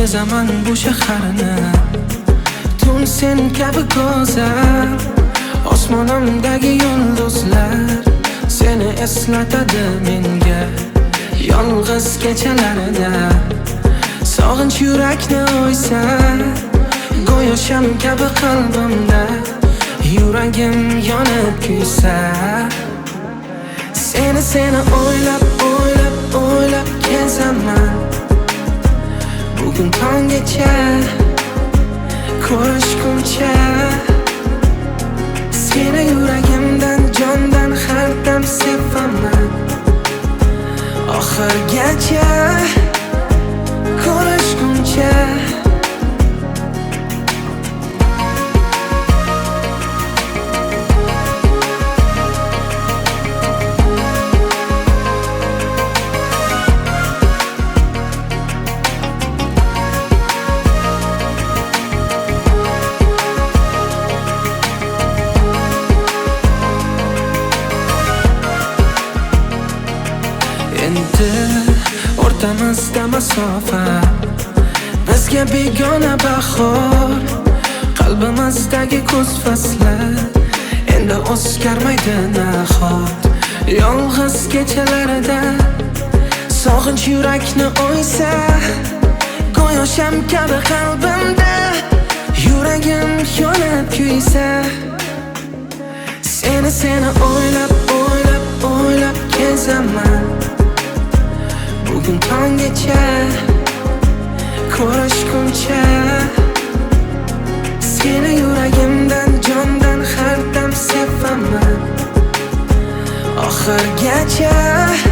kezaman bu shaharni. Tun sen kabi go'zal, osmonimdagi yulduzlar seni eslatadi menga. Yolg'iz kechalarida sog'inch yurakni o'ysa, go'yo sham kabi qalbimda yuragim yonib kuysa. Seni o'ylab, o'ylab, o'ylab kezaman bugun tonggacha, ko'rishguncha. Seni yuragimdan, jondan har dam sevaman. Oxirgacha, ko'rishguncha. Endi o'rtamizda masofa, bizga begona bahor. Qalbimizdagi kuz fasli endi o'zgarmaydi nahot. Yolg'iz kechalarida sog'inch yurakni o'ysa, go'yo sham kabi qalbimda yuragim yonib kuysa. Seni o'ylab, o'ylab, o'ylab kezaman bugun tonggacha, ko'rishguncha. Seni yuragimdan, jondan har dam sevaman. Oxirgacha.